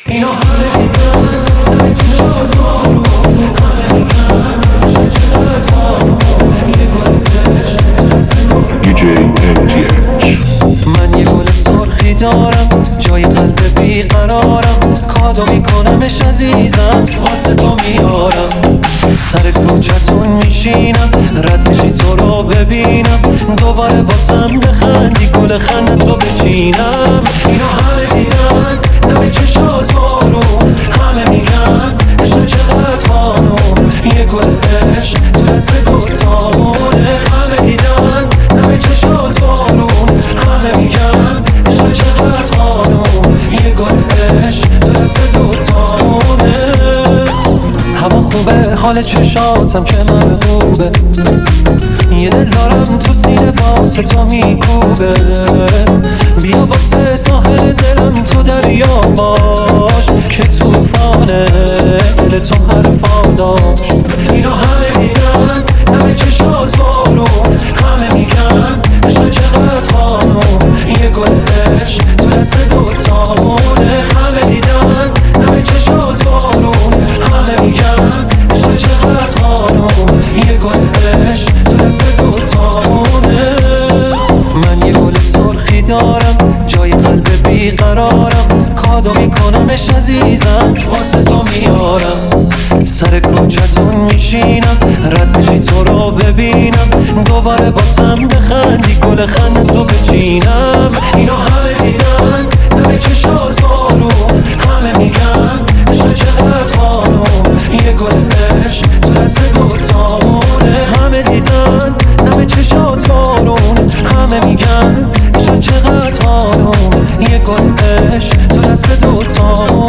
اینو همه دیدن همه چشات بارون، همه میگن چقدر بارون. یه گل DJ MGH. من یه گل سرخی دارم جای قلب بیقرارم، کادو میکنمش عزیزم واسه تو میارم. سر کوچتون میشینم رد میشی تو رو ببینم، دوباره واسم بخندی گل خندتو بچینم. اینو همه دیدن دم چشات بارون، همه میگن عشق چقدر خانون. یه گل عشق تو دست دوتامونه، همه دیدن دم چشات بارون، همه میگن عشق چقدر خانون. یه گل عشق تو دست دوتامونه. هوا خوبه حال چشاتم که من خوبه، یه دل دارم تو سینه واسه تو میکوبه. بیا واسه ساحل دلم تو دریا باش، که توفانه دل تو حرفا داشت. اینو همه دیدن دم چشات بارون، همه میگن عشق چقدر خانون. یه گل عشق تو دست دوتامونه، همه دیدن دم چشات بارون، همه میگن عشق چقدر خانون. یه گل عشق تو دست دوتامونه. من یه گل سرخی دارم جای قلب بیقرارم، کادو میکنمش عزیزم واسه تو میارم. سر کوچتون میشینم رد میشی تو رو ببینم، دوباره واسم بخندی گل خندتو بچینم. اینو همه دیدن دم چشات بارون، همه میگن عشق چقدر خانون. یه گل عشق تو دست دوتامونه، همه دیدن دم چشات بارون، همه میگن عشق چقدر خانون. یه گل عشق تو دست دوتامونه.